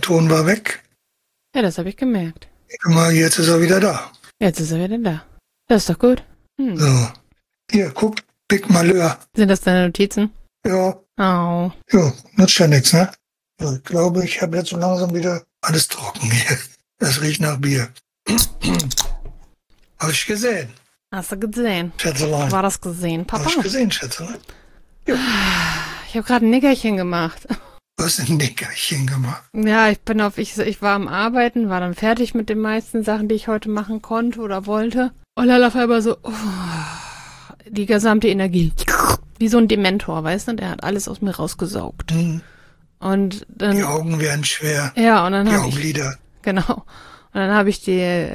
Ton war weg. Ja, das habe ich gemerkt. Guck mal, jetzt ist er wieder da. Jetzt ist er wieder da. Das ist doch gut. So. Hier, guck, Big Malheur. Sind das deine Notizen? Ja, Oh. ja, nutzt ja nichts, ne? So, ich glaube, ich habe jetzt so langsam wieder alles trocken hier. Das riecht nach Bier. Habe ich gesehen, Hast du gesehen? Schätzelein. War das gesehen, Papa? Habe ich gesehen, Schätzelein. Ich habe gerade ein Nickerchen gemacht. Du hast ein Nickerchen gemacht. Ja, ich war am Arbeiten, war dann fertig mit den meisten Sachen, die ich heute machen konnte oder wollte. Und dann auf einmal so, die gesamte Energie. Wie so ein Dementor, weißt du? Der hat alles aus mir rausgesaugt. Hm. Und dann, Die Augen werden schwer. ja, und dann Die habe ich, Augenlider. genau. Und dann habe ich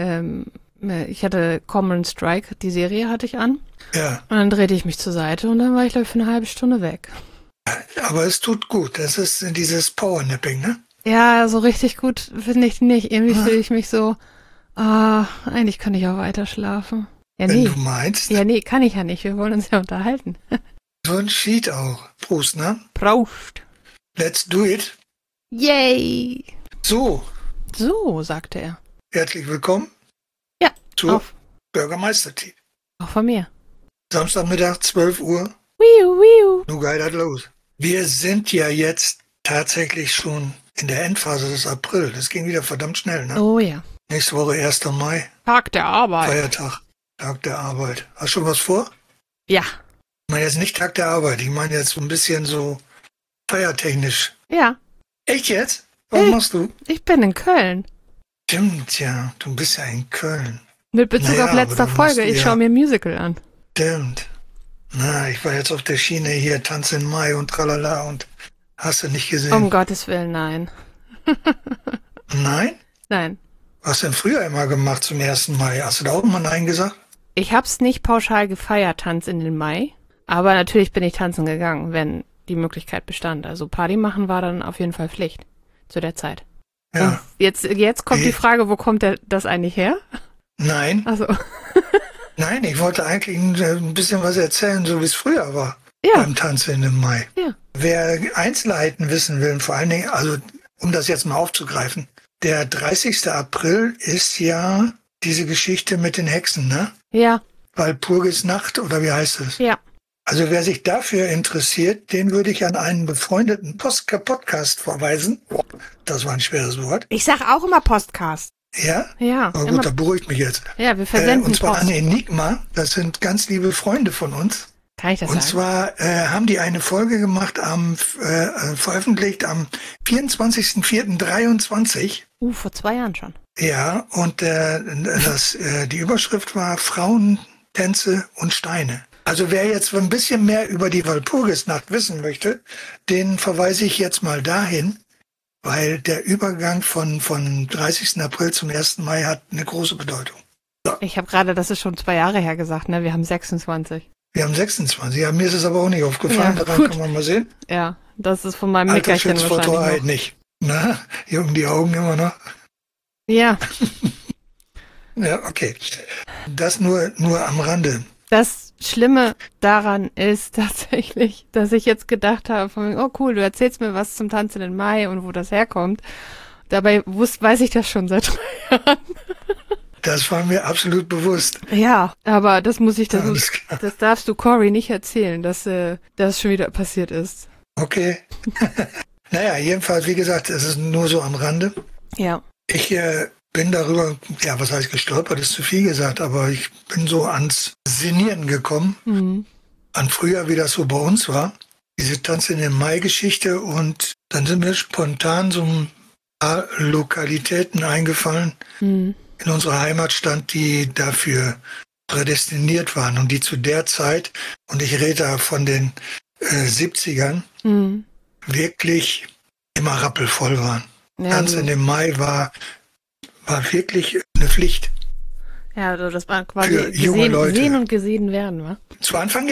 ich hatte Common Strike, die Serie hatte ich an. Ja, Und dann drehte ich mich zur Seite und dann war ich, glaube ich, für eine halbe Stunde weg. aber es tut gut. Das ist dieses Powernapping, ne? Ja, so richtig gut finde ich nicht. Irgendwie fühle ich mich so, eigentlich kann ich auch weiter schlafen. Ja, Wenn nee. du meinst. Ja, nee, kann ich ja nicht. Wir wollen uns ja unterhalten. So ein Sheet auch. Prost, ne? Prost. Let's do it. Yay. So, So, sagte er. herzlich willkommen Ja, zur auf, Bürgermeister-Tea. auch von mir. Samstagmittag, 12 Uhr. Wiu, wiu. Nu geidert los. Wir sind ja jetzt tatsächlich schon in der Endphase des April. Das ging wieder verdammt schnell, ne? Oh ja. Nächste Woche 1. Mai, Tag der Arbeit. Feiertag, Tag der Arbeit. Hast du schon was vor? Ja. Ich meine jetzt nicht Tag der Arbeit, ich meine jetzt so ein bisschen so feiertechnisch. Ja, Echt jetzt? Was Hey. machst du? ich bin in Köln. Stimmt, ja, du bist ja in Köln. Mit Bezug Naja, auf aber letzte dann musst Folge. du Ich ja- schaue mir ein Musical an. Stimmt. Na, ich war jetzt auf der Schiene hier, Tanz in Mai und tralala und hast du nicht gesehen? Um Gottes Willen, nein. Nein? Nein. Was hast du denn früher immer gemacht zum 1. Mai? Hast du da auch mal Nein gesagt? Ich hab's nicht pauschal gefeiert, Tanz in den Mai. Aber natürlich bin ich tanzen gegangen, wenn die Möglichkeit bestand. Also Party machen war dann auf jeden Fall Pflicht. Zu der Zeit. Ja. Und jetzt kommt Wie? die Frage, wo kommt das eigentlich her? Nein? Also, Nein, ich wollte eigentlich ein bisschen was erzählen, so wie es früher war. ja, Beim Tanz in dem Mai. ja. Wer Einzelheiten wissen will, vor allen Dingen, also um das jetzt mal aufzugreifen, der 30. April ist ja diese Geschichte mit den Hexen, ne? Ja, Walpurgisnacht oder wie heißt es? ja. Also wer sich dafür interessiert, den würde ich an einen befreundeten Podcast verweisen. Das war ein schweres Wort. Ich sag auch immer Postcast. Ja? Ja, Aber immer, gut, da beruhigt mich jetzt. ja, wir versenden Und zwar Post. an Enigma. Das sind ganz liebe Freunde von uns. Kann ich das Und sagen? zwar haben die eine Folge gemacht, veröffentlicht am 24.04.23. Vor 2 Jahren schon. Ja, und die Überschrift war Frauen, Tänze und Steine. Also wer jetzt ein bisschen mehr über die Walpurgisnacht wissen möchte, den verweise ich jetzt mal dahin, weil der Übergang von 30. April zum 1. Mai hat eine große Bedeutung. Ich habe gerade, das ist schon 2 Jahre her gesagt, ne? Wir haben 26. Wir haben 26. Ja, mir ist es aber auch nicht aufgefallen, Ja, daran gut. kann man mal sehen. Ja, das ist von meinem Alter Nickerchen schützt vor wahrscheinlich Torheit noch. nicht. Na, jucken die Augen immer noch. Ja, Ja, okay. Das nur am Rande. das Schlimme daran ist tatsächlich, dass ich jetzt gedacht habe, von, oh cool, du erzählst mir was zum Tanz in den Mai und wo das herkommt. Dabei weiß ich das schon seit 3 Jahren. Das war mir absolut bewusst. Ja, aber das Alles klar. das darfst du Cory nicht erzählen, dass das schon wieder passiert ist. Okay. Naja, jedenfalls, wie gesagt, es ist nur so am Rande. Ja. Ich bin darüber, ja, was heißt gestolpert, ist zu viel gesagt, aber ich bin so ans Sinnieren gekommen, Mhm. an früher, wie das so bei uns war. Diese Tanz in den Mai-Geschichte und dann sind mir spontan so ein paar Lokalitäten eingefallen Mhm. in unserer Heimatstadt, die dafür prädestiniert waren und die zu der Zeit, und ich rede da von den 70ern, Mhm. wirklich immer rappelvoll waren. Ja, Tanz in dem Mai war wirklich eine Pflicht. ja, also das war quasi Für junge Leute. gesehen und gesehen werden, wa? Zu Anfang ja.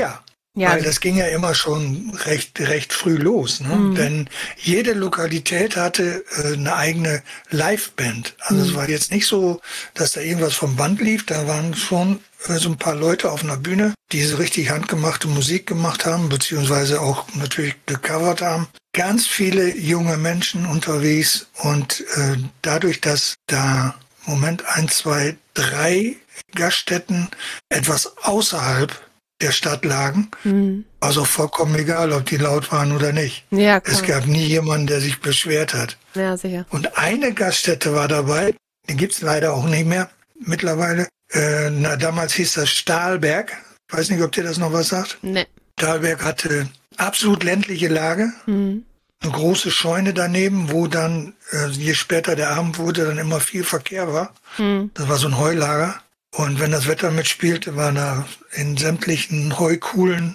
Ja, Weil das ging ja immer schon recht früh los, ne? Denn jede Lokalität hatte eine eigene Liveband. Also es war jetzt nicht so, dass da irgendwas vom Band lief. Da waren schon so ein paar Leute auf einer Bühne, die so richtig handgemachte Musik gemacht haben, beziehungsweise auch natürlich gecovert haben. Ganz viele junge Menschen unterwegs und dadurch, dass da Moment 1, 2, 3 Gaststätten etwas außerhalb der Stadt lagen, also vollkommen egal, ob die laut waren oder nicht. ja, klar. Es gab nie jemanden, der sich beschwert hat. Ja, sicher. Und eine Gaststätte war dabei, die gibt's leider auch nicht mehr mittlerweile. Damals hieß das Stahlberg. Ich weiß nicht, ob dir das noch was sagt. Ne. Stahlberg hatte absolut ländliche Lage, eine große Scheune daneben, wo dann, je später der Abend wurde, dann immer viel Verkehr war. Das war so ein Heulager. Und wenn das Wetter mitspielte, war da in sämtlichen Heukuhlen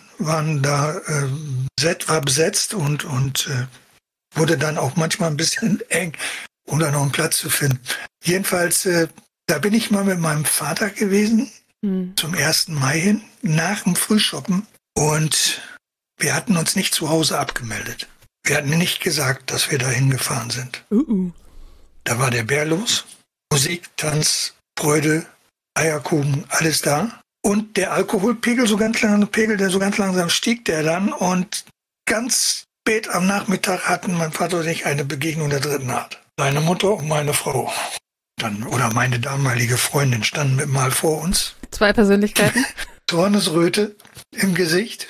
war besetzt und wurde dann auch manchmal ein bisschen eng, um da noch einen Platz zu finden. Jedenfalls, da bin ich mal mit meinem Vater gewesen, zum 1. Mai hin, nach dem Frühschoppen. Und wir hatten uns nicht zu Hause abgemeldet. Wir hatten nicht gesagt, dass wir da hingefahren sind. Da war der Bär los. Musik, Tanz, Freude, Eierkuchen, alles da. Und der Alkoholpegel, der so ganz langsam stieg der dann. Und ganz spät am Nachmittag hatten mein Vater und ich eine Begegnung der dritten Art. Seine Mutter und meine Frau, oder meine damalige Freundin, standen mal vor uns. 2 Persönlichkeiten. Zornesröte im Gesicht.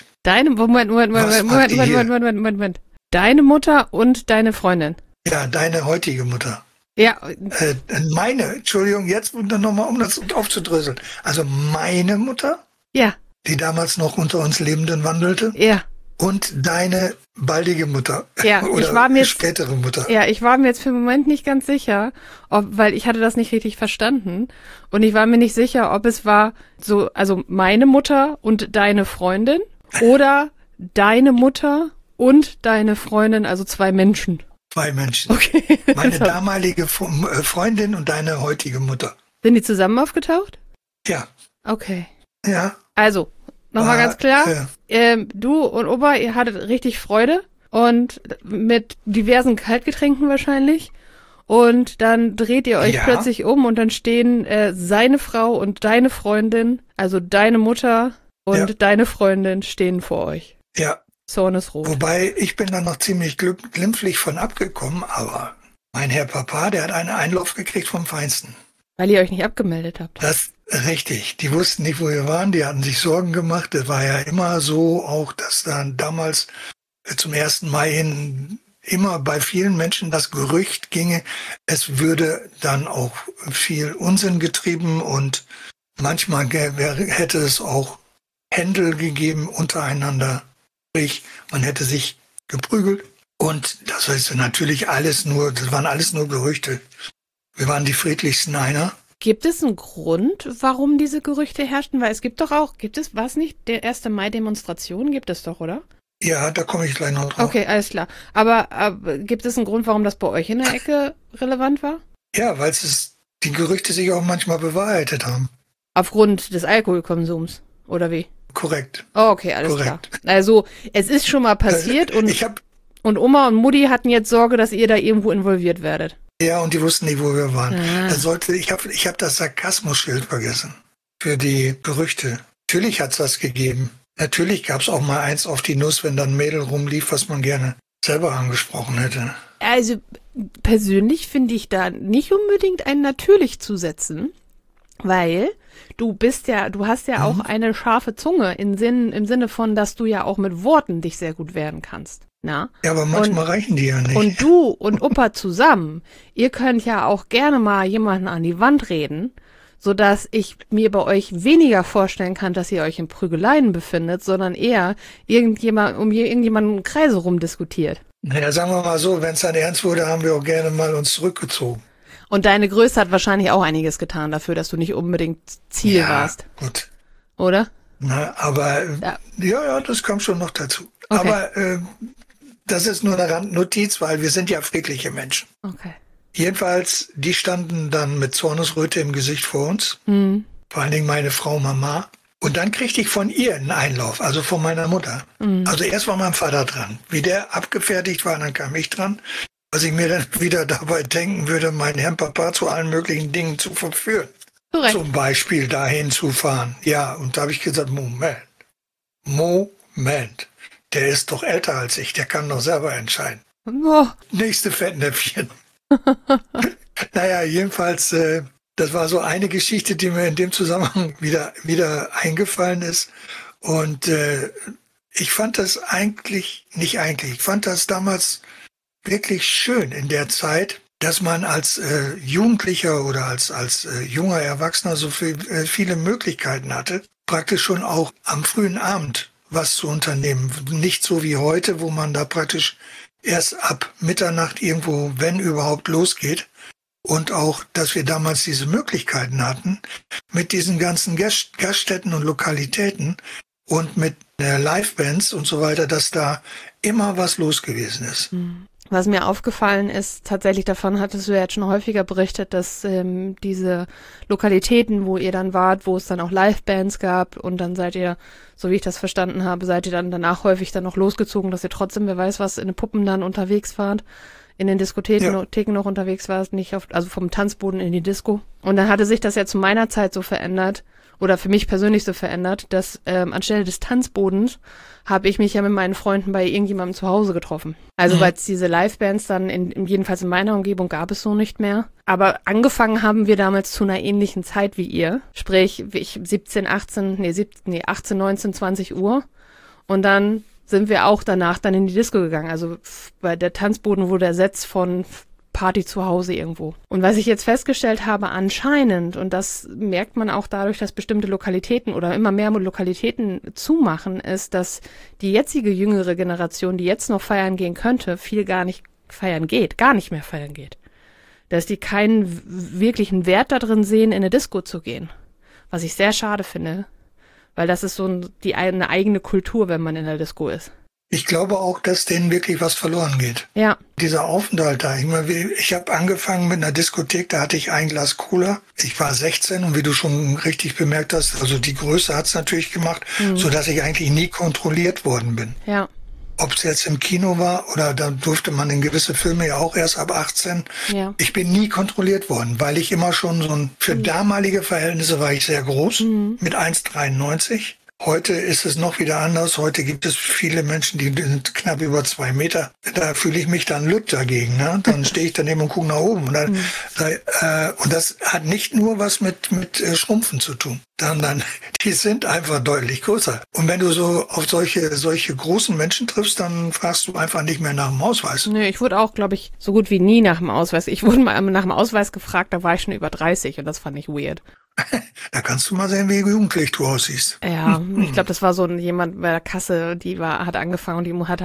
Moment. Deine Mutter und deine Freundin. Ja, deine heutige Mutter. Ja. Entschuldigung, jetzt nochmal, um das aufzudröseln. Also meine Mutter, Ja. die damals noch unter uns Lebenden wandelte, Ja. und deine baldige Mutter. Ja, oder ich war mir spätere Mutter. Ja, ich war mir jetzt für den Moment nicht ganz sicher, weil ich hatte das nicht richtig verstanden. Und ich war mir nicht sicher, ob es war so, also meine Mutter und deine Freundin oder deine Mutter und deine Freundin, also 2 Menschen. 2 Menschen. Okay. Meine damalige Freundin und deine heutige Mutter. Sind die zusammen aufgetaucht? Ja. Okay. Ja. Also, nochmal ganz klar. Du und Opa, ihr hattet richtig Freude und mit diversen Kaltgetränken wahrscheinlich. Und dann dreht ihr euch plötzlich um und dann stehen seine Frau und deine Freundin, also deine Mutter und deine Freundin stehen vor euch. Ja. Zornesrot. Wobei, ich bin dann noch ziemlich glimpflich von abgekommen, aber mein Herr Papa, der hat einen Einlauf gekriegt vom Feinsten. Weil ihr euch nicht abgemeldet habt. Das richtig. Die wussten nicht, wo wir waren, die hatten sich Sorgen gemacht. Das war ja immer so, auch dass dann damals zum 1. Mai hin immer bei vielen Menschen das Gerücht ginge, es würde dann auch viel Unsinn getrieben und manchmal hätte es auch Händel gegeben untereinander. Sprich, man hätte sich geprügelt und das heißt natürlich das waren alles nur Gerüchte. Wir waren die friedlichsten einer. Gibt es einen Grund, warum diese Gerüchte herrschten? Weil war es nicht der 1. Mai-Demonstration? Gibt es doch, oder? Ja, da komme ich gleich noch drauf. Okay, alles klar. Aber gibt es einen Grund, warum das bei euch in der Ecke relevant war? Ja, weil die Gerüchte sich auch manchmal bewahrheitet haben. Aufgrund des Alkoholkonsums, oder wie? Korrekt. Oh, okay, alles klar. Also, es ist schon mal passiert und Oma und Mutti hatten jetzt Sorge, dass ihr da irgendwo involviert werdet. Ja, und die wussten nicht, wo wir waren. Ah. Ich hab das Sarkasmusschild vergessen für die Gerüchte. Natürlich hat's das gegeben. Natürlich gab's auch mal eins auf die Nuss, wenn dann ein Mädel rumlief, was man gerne selber angesprochen hätte. Also, persönlich finde ich da nicht unbedingt ein natürlich zu setzen, weil du hast ja auch eine scharfe Zunge im Sinne von, dass du ja auch mit Worten dich sehr gut wehren kannst. Na? Ja, aber manchmal reichen die ja nicht. Und du und Opa zusammen, ihr könnt ja auch gerne mal jemanden an die Wand reden, sodass ich mir bei euch weniger vorstellen kann, dass ihr euch in Prügeleien befindet, sondern eher irgendjemanden im Kreise rumdiskutiert. Naja, sagen wir mal so, wenn es dann ernst wurde, haben wir auch gerne mal uns zurückgezogen. Und deine Größe hat wahrscheinlich auch einiges getan dafür, dass du nicht unbedingt Ziel warst. Gut. Oder? Na, aber ja, das kommt schon noch dazu. Okay. Aber das ist nur eine Randnotiz, weil wir sind ja friedliche Menschen. Okay. Jedenfalls, die standen dann mit Zornesröte im Gesicht vor uns. Vor allen Dingen meine Frau Mama. Und dann kriegte ich von ihr einen Einlauf, also von meiner Mutter. Also erst war mein Vater dran. Wie der abgefertigt war, dann kam ich dran. Was ich mir dann wieder dabei denken würde, meinen Herrn Papa zu allen möglichen Dingen zu verführen. Korrekt. Zum Beispiel dahin zu fahren. Ja, und da habe ich gesagt, Moment. Der ist doch älter als ich, der kann doch selber entscheiden. Oh. Nächste Fettnäpfchen. Naja, jedenfalls, das war so eine Geschichte, die mir in dem Zusammenhang wieder eingefallen ist. Und ich fand das ich fand das damals wirklich schön in der Zeit, dass man als Jugendlicher oder als junger Erwachsener so viele Möglichkeiten hatte, praktisch schon auch am frühen Abend was zu unternehmen. Nicht so wie heute, wo man da praktisch erst ab Mitternacht irgendwo, wenn überhaupt, losgeht. Und auch, dass wir damals diese Möglichkeiten hatten, mit diesen ganzen Gaststätten und Lokalitäten und mit Livebands und so weiter, dass da immer was los gewesen ist. Was mir aufgefallen ist, tatsächlich davon hattest du ja jetzt schon häufiger berichtet, dass diese Lokalitäten, wo ihr dann wart, wo es dann auch Livebands gab und dann seid ihr, so wie ich das verstanden habe, seid ihr dann danach häufig dann noch losgezogen, dass ihr trotzdem, wer weiß was, in den Puppen dann unterwegs wart, in den Diskotheken noch unterwegs warst, also vom Tanzboden in die Disco. Und dann hatte sich das ja zu meiner Zeit so verändert, oder für mich persönlich so verändert, dass anstelle des Tanzbodens habe ich mich ja mit meinen Freunden bei irgendjemandem zu Hause getroffen. Also weil es diese Livebands dann, jedenfalls in meiner Umgebung, gab es so nicht mehr. Aber angefangen haben wir damals zu einer ähnlichen Zeit wie ihr. Sprich, 18, 19, 20 Uhr. Und dann sind wir auch danach dann in die Disco gegangen. Also bei der Tanzboden wurde ersetzt von Party zu Hause irgendwo. Und was ich jetzt festgestellt habe, anscheinend, und das merkt man auch dadurch, dass bestimmte Lokalitäten oder immer mehr Lokalitäten zumachen, ist, dass die jetzige jüngere Generation, die jetzt noch feiern gehen könnte, gar nicht mehr feiern geht. Dass die keinen wirklichen Wert darin sehen, in eine Disco zu gehen. Was ich sehr schade finde, weil das ist so eine eigene Kultur, wenn man in der Disco ist. Ich glaube auch, dass denen wirklich was verloren geht. Ja. Dieser Aufenthalt da. Ich habe angefangen mit einer Diskothek, da hatte ich ein Glas Cola. Ich war 16 und wie du schon richtig bemerkt hast, also die Größe hat's natürlich gemacht, sodass ich eigentlich nie kontrolliert worden bin. Ja. Ob es jetzt im Kino war oder da durfte man in gewisse Filme ja auch erst ab 18. Ja. Ich bin nie kontrolliert worden, weil ich immer schon für damalige Verhältnisse war ich sehr groß, mit 1,93. Heute ist es noch wieder anders. Heute gibt es viele Menschen, die sind knapp über 2 Meter. Da fühle ich mich dann lütt dagegen. Ne? Dann stehe ich daneben und gucke nach oben. Und, und das hat nicht nur was mit Schrumpfen zu tun. Die sind einfach deutlich größer. Und wenn du so auf solche großen Menschen triffst, dann fragst du einfach nicht mehr nach dem Ausweis. Nee, ich wurde auch, glaube ich, so gut wie nie nach dem Ausweis. Ich wurde mal nach dem Ausweis gefragt, da war ich schon über 30 und das fand ich weird. Da kannst du mal sehen, wie jugendlich du aussiehst. Ja, ich glaube, das war so jemand bei der Kasse, hat angefangen und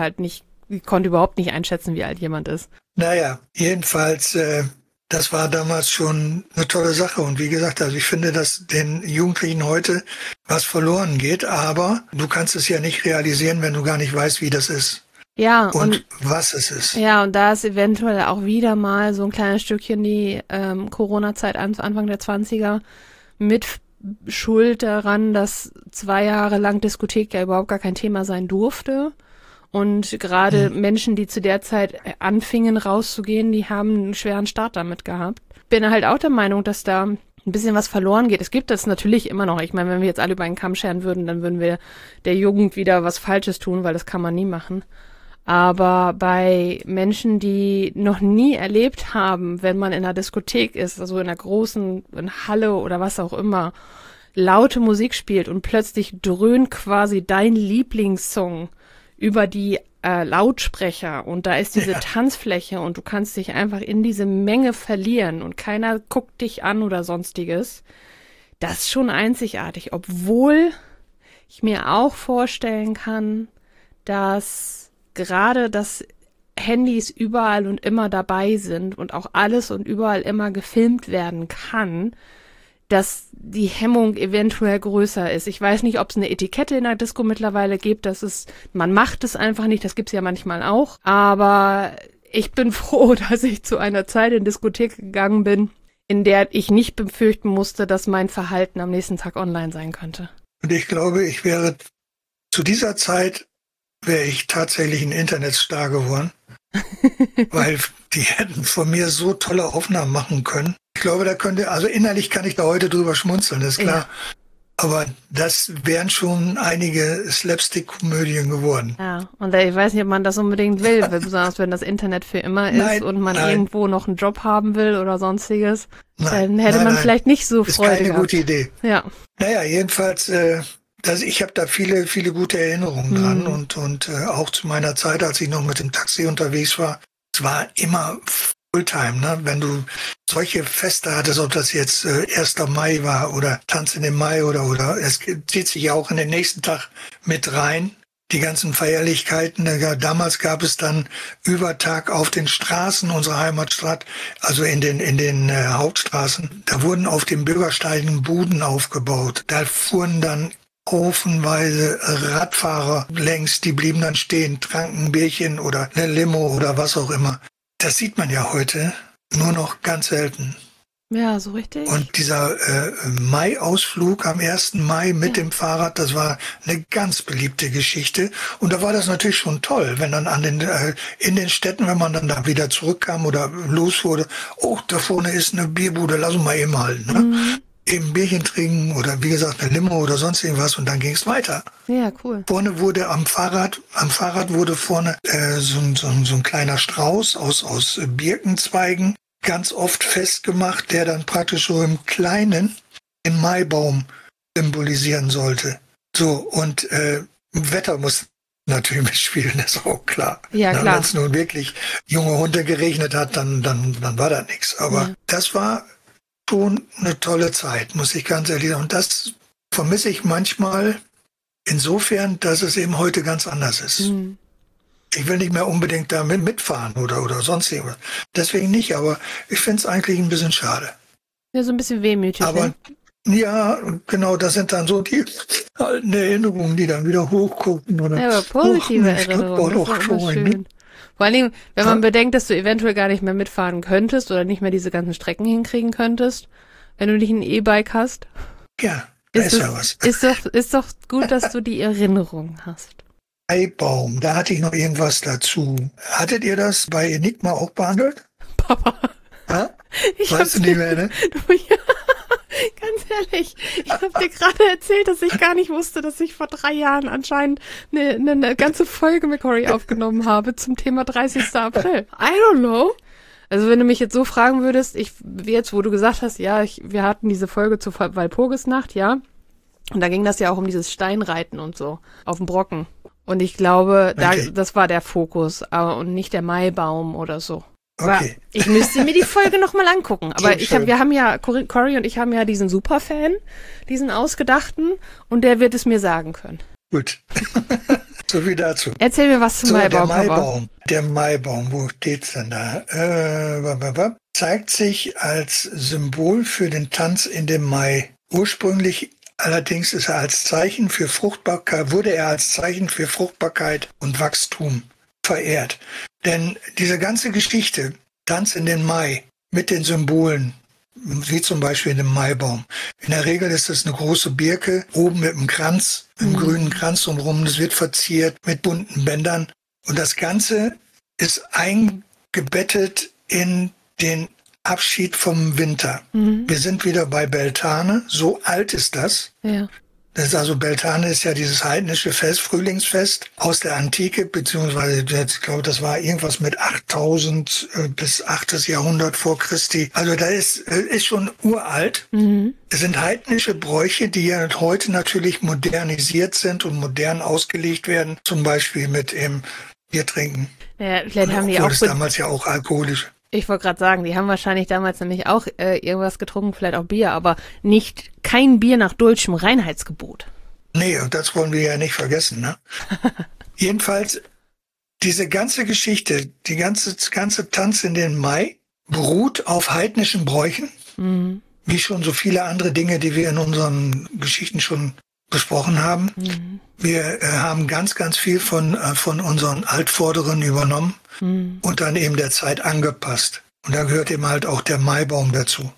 die konnte überhaupt nicht einschätzen, wie alt jemand ist. Naja, jedenfalls, das war damals schon eine tolle Sache. Und wie gesagt, also ich finde, dass den Jugendlichen heute was verloren geht, aber du kannst es ja nicht realisieren, wenn du gar nicht weißt, wie das ist. Ja, und was es ist. Ja, und da ist eventuell auch wieder mal so ein kleines Stückchen die Corona-Zeit Anfang der 20er mit Schuld daran, dass 2 Jahre lang Diskothek ja überhaupt gar kein Thema sein durfte. Und gerade Menschen, die zu der Zeit anfingen rauszugehen, die haben einen schweren Start damit gehabt. Bin halt auch der Meinung, dass da ein bisschen was verloren geht. Es gibt das natürlich immer noch. Ich meine, wenn wir jetzt alle über einen Kamm scheren würden, dann würden wir der Jugend wieder was Falsches tun, weil das kann man nie machen. Aber bei Menschen, die noch nie erlebt haben, wenn man in einer Diskothek ist, also in einer großen Halle oder was auch immer, laute Musik spielt und plötzlich dröhnt quasi dein Lieblingssong über die Lautsprecher und da ist diese Tanzfläche und du kannst dich einfach in diese Menge verlieren und keiner guckt dich an oder sonstiges. Das ist schon einzigartig, obwohl ich mir auch vorstellen kann, dass gerade das Handys überall und immer dabei sind und auch alles und überall immer gefilmt werden kann, dass die Hemmung eventuell größer ist. Ich weiß nicht, ob es eine Etikette in der Disco mittlerweile gibt, man macht es einfach nicht, das gibt's ja manchmal auch, aber ich bin froh, dass ich zu einer Zeit in Diskothek gegangen bin, in der ich nicht befürchten musste, dass mein Verhalten am nächsten Tag online sein könnte. Und ich glaube, zu dieser Zeit wäre ich tatsächlich ein Internetstar geworden, weil die hätten von mir so tolle Aufnahmen machen können. Ich glaube, also innerlich kann ich da heute drüber schmunzeln, ist klar. Ja. Aber das wären schon einige Slapstick-Komödien geworden. Ja, und ich weiß nicht, ob man das unbedingt will, besonders wenn das Internet für immer ist und man irgendwo noch einen Job haben will oder sonstiges. Dann hätte man vielleicht nicht so Freude gehabt. Ist keine gute Idee. Ja. Naja, jedenfalls, ich habe da viele, viele gute Erinnerungen dran und auch zu meiner Zeit, als ich noch mit dem Taxi unterwegs war, es war immer Fulltime, ne? Wenn du solche Feste hattest, ob das jetzt 1. Mai war oder Tanz in den Mai oder es zieht sich ja auch in den nächsten Tag mit rein, die ganzen Feierlichkeiten. Damals gab es dann über Tag auf den Straßen unserer Heimatstadt, also in den Hauptstraßen, da wurden auf den Bürgersteigen Buden aufgebaut. Da fuhren dann ofenweise Radfahrer längs, die blieben dann stehen, tranken ein Bierchen oder eine Limo oder was auch immer. Das sieht man ja heute nur noch ganz selten. Ja, so richtig. Und dieser Mai-Ausflug am 1. Mai mit dem Fahrrad, das war eine ganz beliebte Geschichte. Und da war das natürlich schon toll, wenn dann in den Städten, wenn man dann da wieder zurückkam oder los wurde, oh, da vorne ist eine Bierbude, lass uns mal eben halten. Ne? Eben ein Bierchen trinken oder wie gesagt eine Limo oder sonst irgendwas und dann ging es weiter. Ja, cool. Vorne wurde am Fahrrad wurde vorne so ein kleiner Strauß aus Birkenzweigen ganz oft festgemacht, der dann praktisch so im Kleinen den Maibaum symbolisieren sollte. So, und Wetter muss natürlich mitspielen, ist auch klar. Ja, klar. Wenn es nun wirklich junge Hunde geregnet hat, dann war da nichts. Aber das war schon eine tolle Zeit, muss ich ganz ehrlich sagen. Und das vermisse ich manchmal insofern, dass es eben heute ganz anders ist. Ich will nicht mehr unbedingt da mitfahren oder sonst irgendwas. Deswegen nicht, aber ich finde es eigentlich ein bisschen schade. Ja, so ein bisschen wehmütig. Aber ja, genau, das sind dann so die alten Erinnerungen, die dann wieder hochgucken. Oder, ja, aber positive Erinnerungen, das ist immer schön. Vor allen Dingen, wenn man bedenkt, dass du eventuell gar nicht mehr mitfahren könntest oder nicht mehr diese ganzen Strecken hinkriegen könntest, wenn du nicht ein E-Bike hast. Ja, ist ja was. Ist doch gut, dass du die Erinnerung hast. Maibaum, da hatte ich noch irgendwas dazu. Hattet ihr das bei Enigma auch behandelt? Papa. Ja? Weißt du nicht mehr, ne? Ja, ganz ehrlich, ich habe dir gerade erzählt, dass ich gar nicht wusste, dass ich vor 3 Jahren anscheinend eine ganze Folge mit Cory aufgenommen habe zum Thema 30. April. I don't know. Also wenn du mich jetzt so fragen würdest, jetzt, wo du gesagt hast, ja, wir hatten diese Folge zur Walpurgisnacht, ja, und da ging das ja auch um dieses Steinreiten und so, auf dem Brocken. Und ich glaube, das war der Fokus, und nicht der Maibaum oder so. Okay. Ich müsste mir die Folge nochmal angucken. Aber Cory und ich haben ja diesen Superfan, diesen Ausgedachten, und der wird es mir sagen können. Gut. So viel dazu. Erzähl mir was zum Maibaum. Der Maibaum, wo steht's denn da? Zeigt sich als Symbol für den Tanz in dem Mai. Ursprünglich allerdings wurde er als Zeichen für Fruchtbarkeit und Wachstum verehrt. Denn diese ganze Geschichte, Tanz in den Mai, mit den Symbolen, wie zum Beispiel den Maibaum. In der Regel ist es eine große Birke, oben mit einem Kranz, einem grünen Kranz drumherum. Das wird verziert mit bunten Bändern. Und das Ganze ist eingebettet in den Abschied vom Winter. Wir sind wieder bei Beltane, so alt ist das. Ja. Beltane ist ja dieses heidnische Fest, Frühlingsfest aus der Antike, beziehungsweise ich glaube, das war irgendwas mit 8000 bis 8. Jahrhundert vor Christi. Also da ist schon uralt. Es sind heidnische Bräuche, die ja heute natürlich modernisiert sind und modern ausgelegt werden, zum Beispiel mit dem Bier trinken. Ja, vielleicht haben die auch damals ja auch alkoholisch. Ich wollte gerade sagen, die haben wahrscheinlich damals nämlich auch irgendwas getrunken, vielleicht auch Bier, aber kein Bier nach Dulcem Reinheitsgebot. Nee, und das wollen wir ja nicht vergessen, ne? Jedenfalls, diese ganze Geschichte, die ganze Tanz in den Mai beruht auf heidnischen Bräuchen, wie schon so viele andere Dinge, die wir in unseren Geschichten schon besprochen haben. Wir haben ganz, ganz viel von unseren Altvorderen übernommen und dann eben der Zeit angepasst. Und da gehört eben halt auch der Maibaum dazu.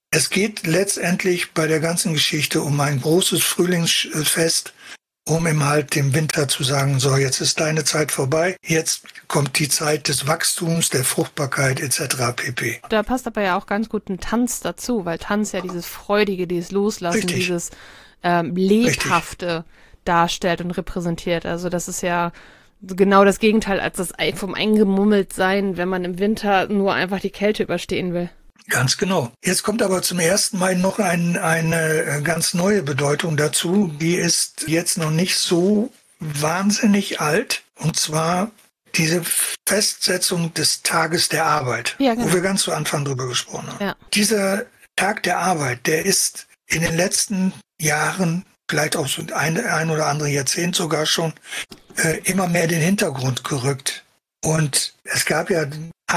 Es geht letztendlich bei der ganzen Geschichte um ein großes Frühlingsfest, um im halt dem Winter zu sagen, so, jetzt ist deine Zeit vorbei, jetzt kommt die Zeit des Wachstums, der Fruchtbarkeit etc. pp. Da passt aber ja auch ganz gut ein Tanz dazu, weil Tanz ja dieses Freudige, dieses Loslassen, Richtig. dieses Lebhafte darstellt und repräsentiert. Also das ist ja genau das Gegenteil als das vom Eingemummelt-Sein, wenn man im Winter nur einfach die Kälte überstehen will. Ganz genau. Jetzt kommt aber zum 1. Mai noch eine ganz neue Bedeutung dazu. Die ist jetzt noch nicht so wahnsinnig alt. Und zwar diese Festsetzung des Tages der Arbeit, Ja, genau. wo wir ganz zu Anfang drüber gesprochen haben. Ja. Dieser Tag der Arbeit, der ist in den letzten Jahren, vielleicht auch so ein oder andere Jahrzehnt sogar schon, immer mehr in den Hintergrund gerückt. Und es gab ja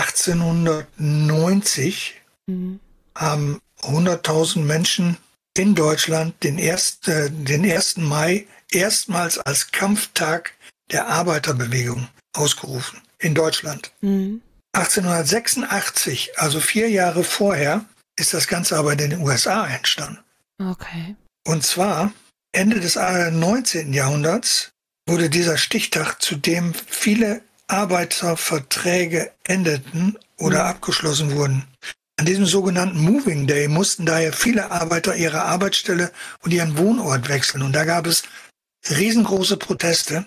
1890 haben 100.000 Menschen in Deutschland den 1. Mai erstmals als Kampftag der Arbeiterbewegung ausgerufen. In Deutschland. 1886, also 4 Jahre vorher, ist das Ganze aber in den USA entstanden. Okay. Und zwar Ende des 19. Jahrhunderts wurde dieser Stichtag, zu dem viele Arbeiterverträge endeten oder abgeschlossen wurden. An diesem sogenannten Moving Day mussten daher viele Arbeiter ihre Arbeitsstelle und ihren Wohnort wechseln. Und da gab es riesengroße Proteste.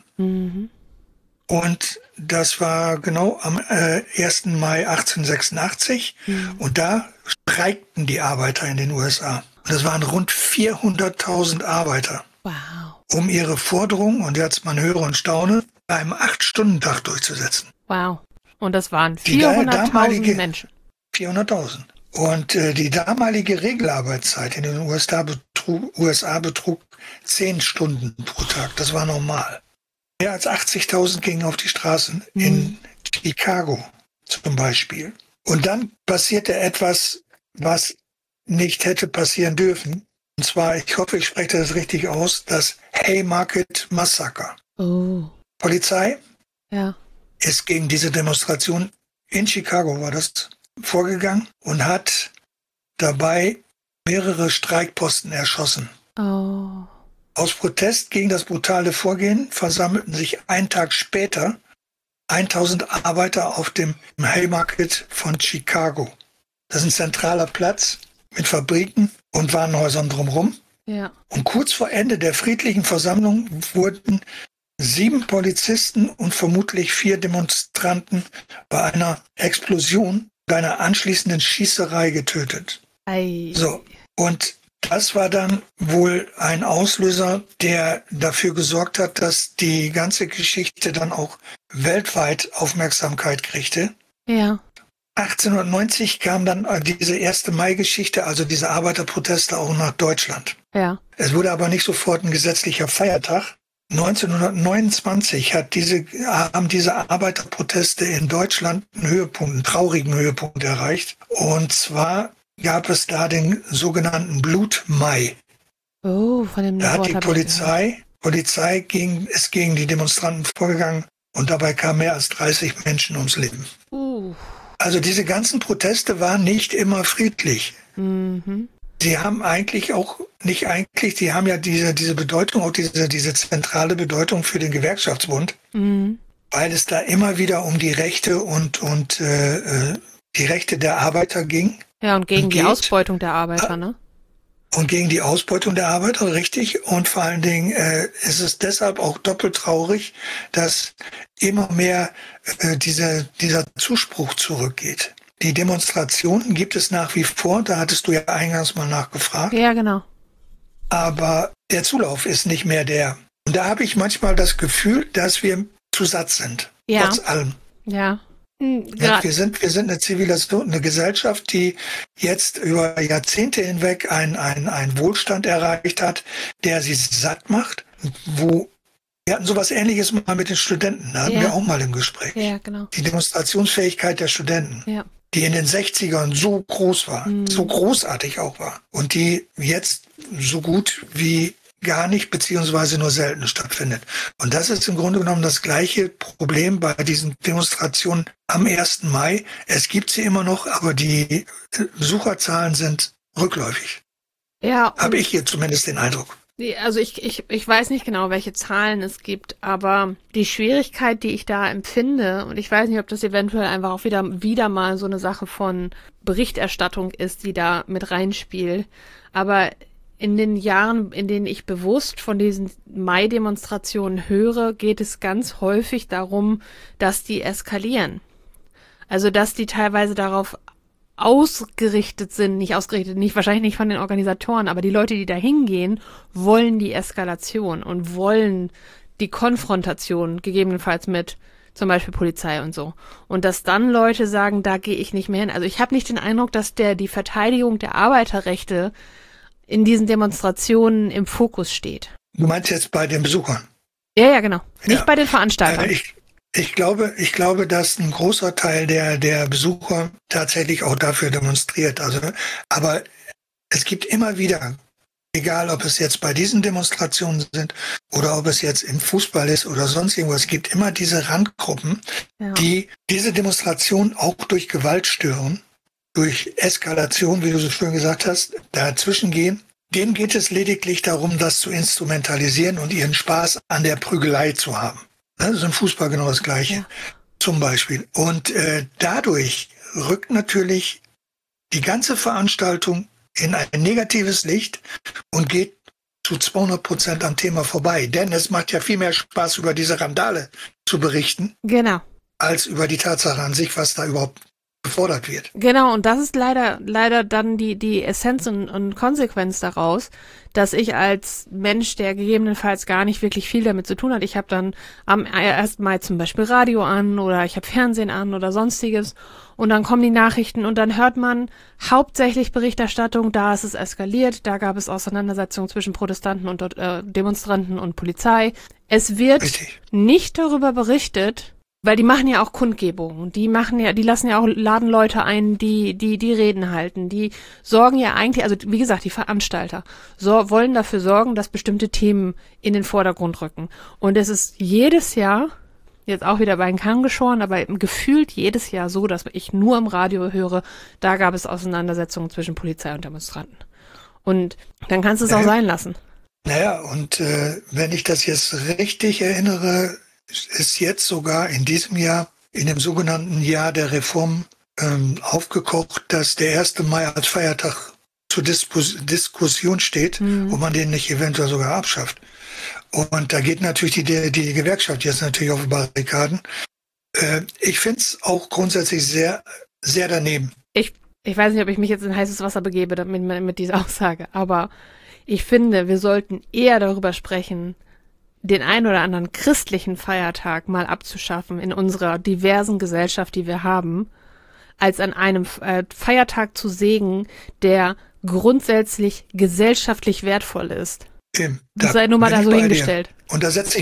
Und das war genau am 1. Mai 1886. Und da streikten die Arbeiter in den USA. Und das waren rund 400.000 Arbeiter. Wow. Um ihre Forderungen, und jetzt man höre und staune, bei einem 8-Stunden-Tag durchzusetzen. Wow. Und das waren Die 400.000 Menschen. 400.000. Und die damalige Regelarbeitszeit in den USA betrug 10 Stunden pro Tag. Das war normal. Mehr als 80.000 gingen auf die Straßen in Chicago zum Beispiel. Und dann passierte etwas, was nicht hätte passieren dürfen. Und zwar, ich hoffe, ich spreche das richtig aus, das Haymarket Massaker. Oh. Polizei Ja. ist gegen diese Demonstration in Chicago, war das, vorgegangen und hat dabei mehrere Streikposten erschossen. Oh. Aus Protest gegen das brutale Vorgehen versammelten sich einen Tag später 1.000 Arbeiter auf dem Haymarket von Chicago. Das ist ein zentraler Platz mit Fabriken und Warenhäusern drumherum. Ja. Und kurz vor Ende der friedlichen Versammlung wurden 7 Polizisten und vermutlich 4 Demonstranten bei einer Explosion und einer anschließenden Schießerei getötet. Ei. So, und das war dann wohl ein Auslöser, der dafür gesorgt hat, dass die ganze Geschichte dann auch weltweit Aufmerksamkeit kriegte. Ja. 1890 kam dann diese 1. Mai-Geschichte, also diese Arbeiterproteste, auch nach Deutschland. Ja. Es wurde aber nicht sofort ein gesetzlicher Feiertag. 1929 haben diese Arbeiterproteste in Deutschland einen traurigen Höhepunkt erreicht. Und zwar gab es da den sogenannten Blutmai. Oh, von dem Da hat Wort die hab ich Polizei ist gegen die Demonstranten vorgegangen und dabei kamen mehr als 30 Menschen ums Leben. gehört. Also diese ganzen Proteste waren nicht immer friedlich. Mhm. Sie haben die haben ja diese Bedeutung, auch diese zentrale Bedeutung für den Gewerkschaftsbund, weil es da immer wieder um die Rechte und die Rechte der Arbeiter ging. Ja, und gegen die Ausbeutung der Arbeiter, ne? Und gegen die Ausbeutung der Arbeiter, richtig. Und vor allen Dingen ist es deshalb auch doppelt traurig, dass immer mehr dieser Zuspruch zurückgeht. Die Demonstrationen gibt es nach wie vor, da hattest du ja eingangs mal nachgefragt. Ja, genau. Aber der Zulauf ist nicht mehr der. Und da habe ich manchmal das Gefühl, dass wir zu satt sind. Ja. Trotz allem. Ja. Ja, wir sind eine Zivilisation, eine Gesellschaft, die jetzt über Jahrzehnte hinweg einen Wohlstand erreicht hat, der sie satt macht. Wir hatten sowas Ähnliches mal mit den Studenten, da hatten wir auch mal im Gespräch. Ja, genau. Die Demonstrationsfähigkeit der Studenten, Ja. die in den 60ern so groß war, so großartig auch war und die jetzt so gut wie gar nicht beziehungsweise nur selten stattfindet. Und das ist im Grunde genommen das gleiche Problem bei diesen Demonstrationen am 1. Mai. Es gibt sie immer noch, aber die Besucherzahlen sind rückläufig. Ja. Habe ich hier zumindest den Eindruck. Also ich weiß nicht genau, welche Zahlen es gibt, aber die Schwierigkeit, die ich da empfinde, und ich weiß nicht, ob das eventuell einfach auch wieder mal so eine Sache von Berichterstattung ist, die da mit reinspielt, aber in den Jahren, in denen ich bewusst von diesen Mai-Demonstrationen höre, geht es ganz häufig darum, dass die eskalieren. Also, dass die teilweise darauf wahrscheinlich nicht von den Organisatoren, aber die Leute, die da hingehen, wollen die Eskalation und wollen die Konfrontation, gegebenenfalls mit zum Beispiel Polizei und so. Und dass dann Leute sagen, da gehe ich nicht mehr hin. Also ich habe nicht den Eindruck, dass die Verteidigung der Arbeiterrechte in diesen Demonstrationen im Fokus steht. Du meinst jetzt bei den Besuchern? Ja, genau. Nicht bei den Veranstaltern. Ich glaube, dass ein großer Teil der Besucher tatsächlich auch dafür demonstriert. Also, aber es gibt immer wieder, egal ob es jetzt bei diesen Demonstrationen sind oder ob es jetzt im Fußball ist oder sonst irgendwas, es gibt immer diese Randgruppen, die diese Demonstration auch durch Gewalt stören, durch Eskalation, wie du so schön gesagt hast, dazwischen gehen. Denen geht es lediglich darum, das zu instrumentalisieren und ihren Spaß an der Prügelei zu haben. Das ist im Fußball genau das Gleiche, zum Beispiel. Und dadurch rückt natürlich die ganze Veranstaltung in ein negatives Licht und geht zu 200% am Thema vorbei. Denn es macht ja viel mehr Spaß, über diese Randale zu berichten, als über die Tatsache an sich, was da überhaupt gefordert wird. Genau, und das ist leider dann die Essenz und Konsequenz daraus, dass ich als Mensch, der gegebenenfalls gar nicht wirklich viel damit zu tun hat, ich habe dann am 1. Mai zum Beispiel Radio an oder ich habe Fernsehen an oder sonstiges und dann kommen die Nachrichten und dann hört man hauptsächlich Berichterstattung, da ist es eskaliert, da gab es Auseinandersetzungen zwischen Protestanten und Demonstranten und Polizei. Es wird nicht darüber berichtet, weil die machen ja auch Kundgebungen, laden Leute ein, die Reden halten, die sorgen ja eigentlich, also wie gesagt, die Veranstalter wollen dafür sorgen, dass bestimmte Themen in den Vordergrund rücken. Und es ist jedes Jahr, jetzt auch wieder bei den Kamm geschoren, aber gefühlt jedes Jahr so, dass ich nur im Radio höre, da gab es Auseinandersetzungen zwischen Polizei und Demonstranten. Und dann kannst du es auch sein lassen. Naja, und wenn ich das jetzt richtig erinnere, ist jetzt sogar in diesem Jahr, in dem sogenannten Jahr der Reform, aufgekocht, dass der 1. Mai als Feiertag zur Diskussion steht, ob man den nicht eventuell sogar abschafft. Und da geht natürlich die Gewerkschaft jetzt natürlich auf die Barrikaden. Ich finde es auch grundsätzlich sehr, sehr daneben. Ich weiß nicht, ob ich mich jetzt in heißes Wasser begebe mit dieser Aussage, aber ich finde, wir sollten eher darüber sprechen, den ein oder anderen christlichen Feiertag mal abzuschaffen in unserer diversen Gesellschaft, die wir haben, als an einem Feiertag zu sägen, der grundsätzlich gesellschaftlich wertvoll ist. Das sei nur mal da so hingestellt. Und da setze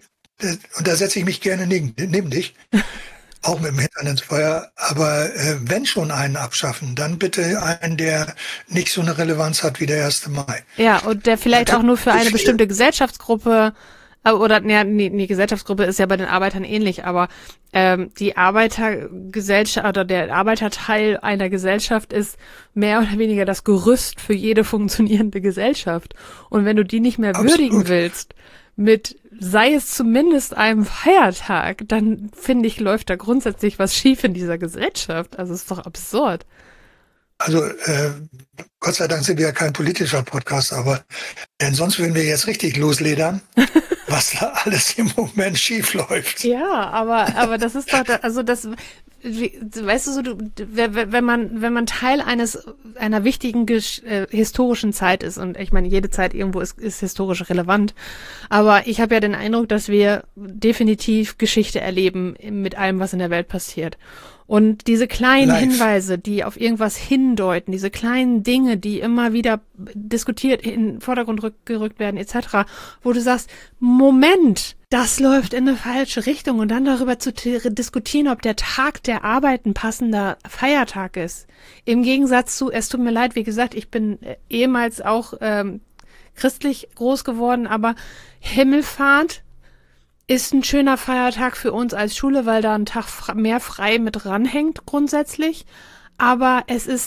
ich mich gerne neben dich, auch mit dem Hintern ins Feuer. Aber wenn schon einen abschaffen, dann bitte einen, der nicht so eine Relevanz hat wie der 1. Mai. Ja, und der vielleicht auch nur für eine bestimmte Gesellschaftsgruppe die Gesellschaftsgruppe ist ja bei den Arbeitern ähnlich, aber die Arbeitergesellschaft oder der Arbeiterteil einer Gesellschaft ist mehr oder weniger das Gerüst für jede funktionierende Gesellschaft. Und wenn du die nicht mehr würdigen willst, sei es zumindest einem Feiertag, dann finde ich, läuft da grundsätzlich was schief in dieser Gesellschaft. Also ist doch absurd. Also Gott sei Dank sind wir ja kein politischer Podcast, denn sonst würden wir jetzt richtig losledern, was da alles im Moment schief läuft. Ja, aber das ist doch, also das, weißt du so, wenn man Teil einer wichtigen historischen Zeit ist, und ich meine, jede Zeit irgendwo ist historisch relevant, aber ich habe ja den Eindruck, dass wir definitiv Geschichte erleben mit allem, was in der Welt passiert. Und diese kleinen Hinweise, die auf irgendwas hindeuten, diese kleinen Dinge, die immer wieder diskutiert, in den Vordergrund gerückt werden, etc., wo du sagst, Moment, das läuft in eine falsche Richtung, und dann darüber zu diskutieren, ob der Tag der Arbeit ein passender Feiertag ist. Im Gegensatz zu, es tut mir leid, wie gesagt, ich bin ehemals auch christlich groß geworden, aber Himmelfahrt ist ein schöner Feiertag für uns als Schule, weil da ein Tag mehr frei mit ranhängt grundsätzlich. Aber es ist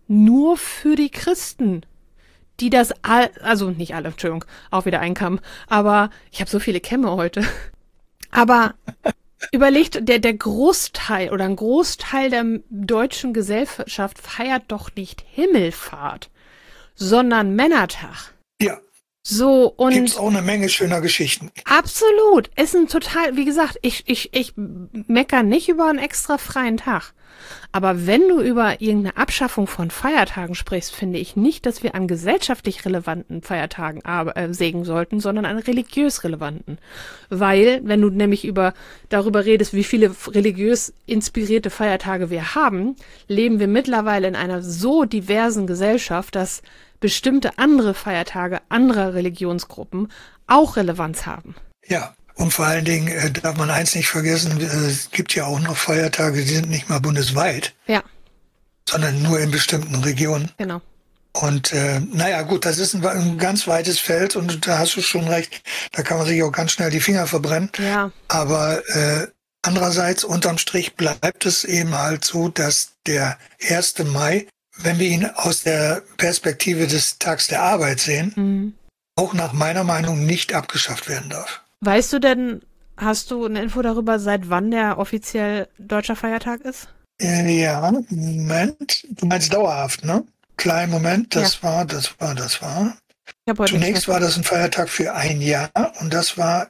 nur für die Christen, die das also nicht alle, Entschuldigung, auch wieder ein Kamm, aber ich habe so viele Kämme heute. Aber überlegt, der Großteil oder ein Großteil der deutschen Gesellschaft feiert doch nicht Himmelfahrt, sondern Männertag. Ja. So, und Gibt's auch eine Menge schöner Geschichten. absolut. Ist ein total, wie gesagt, ich mecker nicht über einen extra freien Tag. Aber wenn du über irgendeine Abschaffung von Feiertagen sprichst, finde ich nicht, dass wir an gesellschaftlich relevanten Feiertagen sägen sollten, sondern an religiös relevanten. Weil, wenn du nämlich darüber redest, wie viele religiös inspirierte Feiertage wir haben, leben wir mittlerweile in einer so diversen Gesellschaft, dass bestimmte andere Feiertage anderer Religionsgruppen auch Relevanz haben. Ja, und vor allen Dingen darf man eins nicht vergessen, es gibt ja auch noch Feiertage, die sind nicht mal bundesweit, Ja, sondern nur in bestimmten Regionen. genau. Und naja, gut, das ist ein ganz weites Feld und da hast du schon recht, da kann man sich auch ganz schnell die Finger verbrennen. Ja, Aber andererseits, unterm Strich bleibt es eben halt so, dass der 1. Mai, wenn wir ihn aus der Perspektive des Tags der Arbeit sehen, auch nach meiner Meinung nicht abgeschafft werden darf. weißt du denn, hast du eine Info darüber, seit wann der offiziell deutscher Feiertag ist? Ja, Moment. Du meinst dauerhaft, ne? Kleinen Moment, das war. Ich hab heute Zunächst war das ein Feiertag für ein Jahr und das war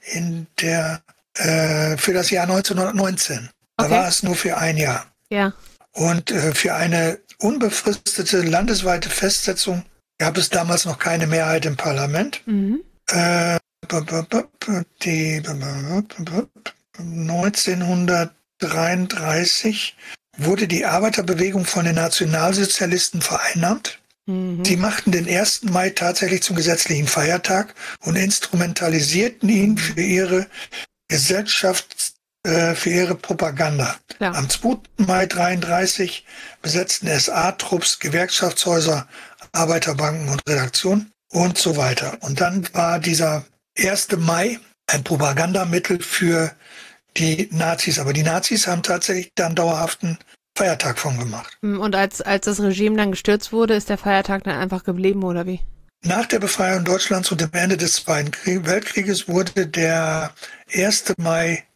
für das Jahr 1919. Da Okay. war es nur für ein Jahr. Ja. Und für eine unbefristete landesweite Festsetzung gab es damals noch keine Mehrheit im Parlament. Mhm. Die 1933 wurde die Arbeiterbewegung von den Nationalsozialisten vereinnament. Sie machten den 1. Mai tatsächlich zum gesetzlichen Feiertag und instrumentalisierten ihn für ihre für ihre Propaganda. Ja. Am 2. Mai 1933 besetzten SA-Trupps Gewerkschaftshäuser, Arbeiterbanken und Redaktionen und so weiter. Und dann war dieser 1. Mai ein Propagandamittel für die Nazis. Aber die Nazis haben tatsächlich dann dauerhaften Feiertag von gemacht. Und als das Regime dann gestürzt wurde, ist der Feiertag dann einfach geblieben, oder wie? Nach der Befreiung Deutschlands und dem Ende des Zweiten Weltkrieges wurde der 1. Mai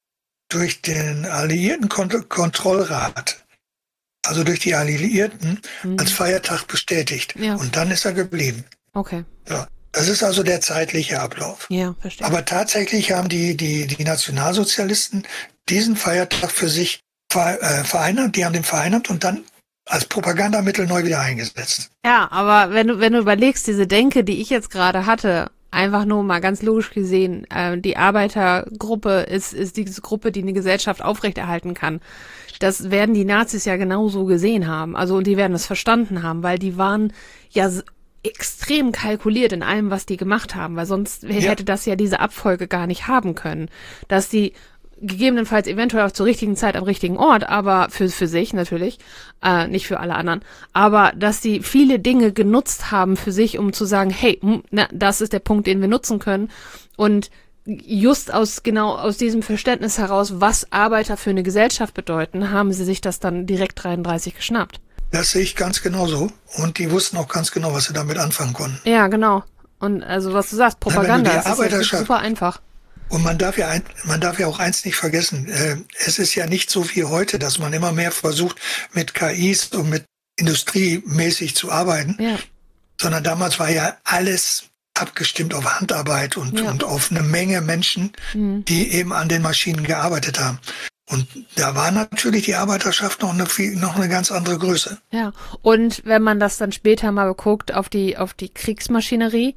durch den Alliierten Kontrollrat, also durch die Alliierten, als Feiertag bestätigt. Ja. Und dann ist er geblieben. Okay. Ja, das ist also der zeitliche Ablauf. Ja, verstehe. Aber tatsächlich haben die Nationalsozialisten diesen Feiertag für sich vereinnahmt, die haben den vereinnahmt und dann als Propagandamittel neu wieder eingesetzt. Ja, aber wenn du überlegst, diese Denke, die ich jetzt gerade hatte, einfach nur mal ganz logisch gesehen, die Arbeitergruppe ist diese Gruppe, die eine Gesellschaft aufrechterhalten kann. Das werden die Nazis ja genauso gesehen haben. Also, und die werden es verstanden haben, weil die waren ja extrem kalkuliert in allem, was die gemacht haben, weil sonst hätte das ja diese Abfolge gar nicht haben können. Dass die gegebenenfalls eventuell auch zur richtigen Zeit am richtigen Ort, aber für sich natürlich, nicht für alle anderen, aber dass sie viele Dinge genutzt haben für sich, um zu sagen, hey, das ist der Punkt, den wir nutzen können, und just aus diesem Verständnis heraus, was Arbeiter für eine Gesellschaft bedeuten, haben sie sich das dann direkt 33 geschnappt. Das sehe ich ganz genauso. Und die wussten auch ganz genau, was sie damit anfangen konnten. Ja, genau. Und also was du sagst, Propaganda, das ist ja super einfach. Und man darf ja auch eins nicht vergessen. Es ist ja nicht so wie heute, dass man immer mehr versucht, mit KIs und mit industriemäßig zu arbeiten. Ja. Sondern damals war ja alles abgestimmt auf Handarbeit und auf eine Menge Menschen, die eben an den Maschinen gearbeitet haben. Und da war natürlich die Arbeiterschaft noch eine ganz andere Größe. Ja, und wenn man das dann später mal guckt auf die Kriegsmaschinerie,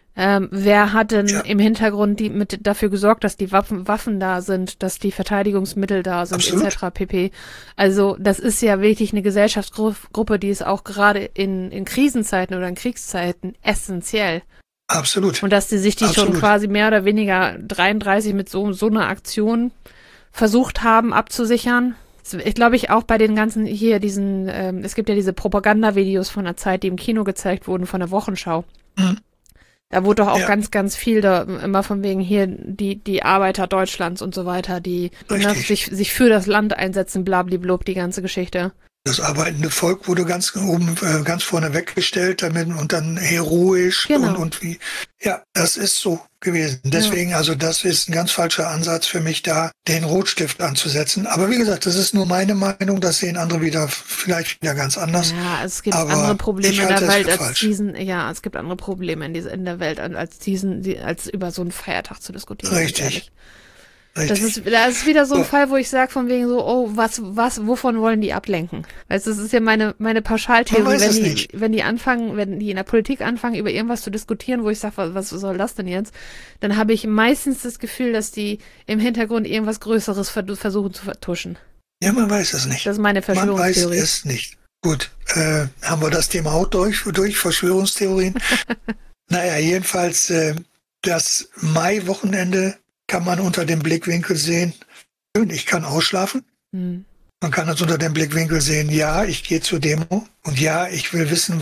wer hat denn im Hintergrund dafür gesorgt, dass die Waffen da sind, dass die Verteidigungsmittel da sind, etc. pp. Also das ist ja wirklich eine Gesellschaftsgruppe, die ist auch gerade in Krisenzeiten oder in Kriegszeiten essentiell. Absolut. Und dass die sich schon quasi mehr oder weniger 33 mit so einer Aktion versucht haben abzusichern. Ich glaube, auch bei den ganzen hier es gibt ja diese Propagandavideos von der Zeit, die im Kino gezeigt wurden, von der Wochenschau. Mhm. Da wurde doch auch ganz, ganz viel da immer von wegen hier die Arbeiter Deutschlands und so weiter, die sich für das Land einsetzen, blablablub, die ganze Geschichte. Das arbeitende Volk wurde ganz oben, ganz vorne weggestellt damit und dann heroisch Genau. und wie. Ja, das ist so gewesen. Deswegen, also das ist ein ganz falscher Ansatz für mich, da den Rotstift anzusetzen. Aber wie gesagt, das ist nur meine Meinung. Das sehen andere vielleicht wieder ganz anders. Ja, es gibt Aber andere Probleme ich in halte der es Welt für als falsch. diesen, ja, es gibt andere Probleme in der Welt als über so einen Feiertag zu diskutieren. ganz Richtig. ehrlich. Richtig. Das ist wieder so ein So. Fall, wo ich sage von wegen so, oh, wovon wollen die ablenken? Weißt du, das ist ja meine Pauschaltheorie, Man weiß es nicht. wenn die in der Politik anfangen, über irgendwas zu diskutieren, wo ich sage, was soll das denn jetzt? Dann habe ich meistens das Gefühl, dass die im Hintergrund irgendwas Größeres versuchen zu vertuschen. Ja, man weiß es nicht. Das ist meine Man weiß Verschwörungstheorie. es nicht. Gut, haben wir das Thema auch durch Verschwörungstheorien? Naja, jedenfalls das Mai-Wochenende kann man unter dem Blickwinkel sehen, ich kann ausschlafen. Hm. Man kann es unter dem Blickwinkel sehen, ja, ich gehe zur Demo und ja, ich will wissen,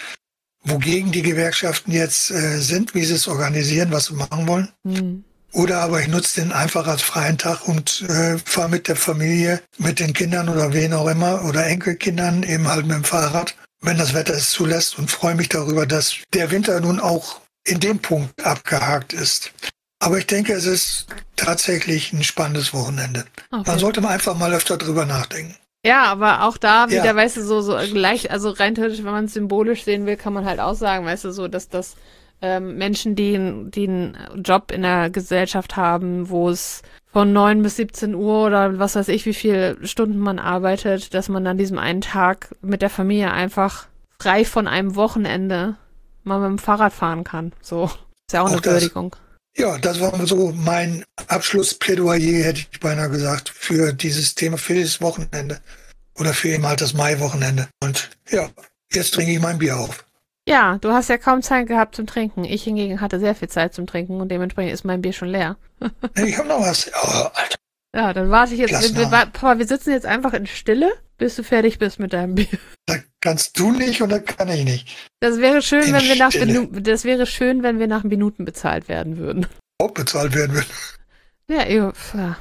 wogegen die Gewerkschaften jetzt sind, wie sie es organisieren, was sie machen wollen. Hm. Oder aber ich nutze den einfach als freien Tag und fahre mit der Familie, mit den Kindern oder wen auch immer oder Enkelkindern eben halt mit dem Fahrrad, wenn das Wetter es zulässt und freue mich darüber, dass der Winter nun auch in dem Punkt abgehakt ist. Aber ich denke, es ist tatsächlich ein spannendes Wochenende. Okay. Man sollte einfach mal öfter drüber nachdenken. Ja, aber auch da wieder, Ja. weißt du, so leicht, also rein theoretisch, wenn man es symbolisch sehen will, kann man halt auch sagen, weißt du, so, dass das Menschen, die einen Job in der Gesellschaft haben, wo es von 9 bis 17 Uhr oder was weiß ich, wie viele Stunden man arbeitet, dass man an diesem einen Tag mit der Familie einfach frei von einem Wochenende mal mit dem Fahrrad fahren kann. So, ist ja auch eine Auch das. Würdigung. Ja, das war so mein Abschlussplädoyer, hätte ich beinahe gesagt, für dieses Thema, für dieses Wochenende. Oder für eben halt das Mai-Wochenende. Und ja, jetzt trinke ich mein Bier auf. Ja, du hast ja kaum Zeit gehabt zum Trinken. Ich hingegen hatte sehr viel Zeit zum Trinken und dementsprechend ist mein Bier schon leer. Nee, ich habe noch was. Oh, Alter. Ja, dann warte ich jetzt. Klasse. Papa, wir sitzen jetzt einfach in Stille, bis du fertig bist mit deinem Bier. Das kannst du nicht und das kann ich nicht. Das wäre schön, In wenn wir Stille. das wäre schön, wenn wir nach Minuten bezahlt werden würden. Auch bezahlt werden wird. Ja, ja,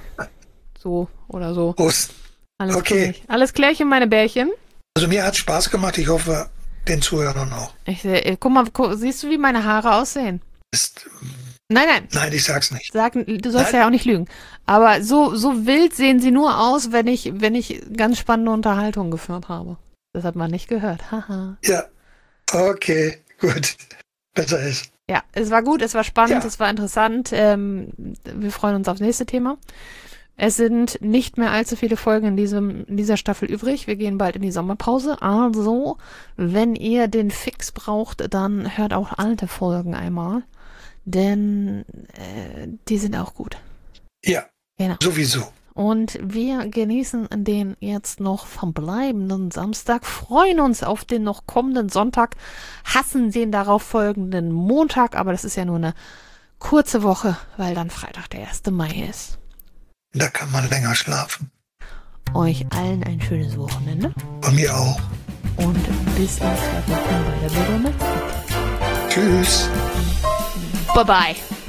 so oder so. Prost. Alles Okay. klärchen. Alles klärchen, meine Bärchen. Also mir hat Spaß gemacht. Ich hoffe, den Zuhörern auch. Guck mal, siehst du, wie meine Haare aussehen? Ist, Nein. nein, ich sag's nicht. Du sollst Nein. ja auch nicht lügen. Aber so wild sehen sie nur aus, wenn ich ganz spannende Unterhaltungen geführt habe. Das hat man nicht gehört. Haha. Ja, okay, gut. Besser ist. Ja, es war gut, es war spannend, Ja. es war interessant. Wir freuen uns aufs nächste Thema. Es sind nicht mehr allzu viele Folgen in dieser Staffel übrig. Wir gehen bald in die Sommerpause. Also, wenn ihr den Fix braucht, dann hört auch alte Folgen einmal. Denn die sind auch gut. Ja, Genau. sowieso. Und wir genießen den jetzt noch verbleibenden Samstag, freuen uns auf den noch kommenden Sonntag, hassen den darauf folgenden Montag, aber das ist ja nur eine kurze Woche, weil dann Freitag der 1. Mai ist. Da kann man länger schlafen. Euch allen ein schönes Wochenende Bei mir auch. und bis in 2 Wochen bei der Bürgermeister. Tschüss. Bye bye.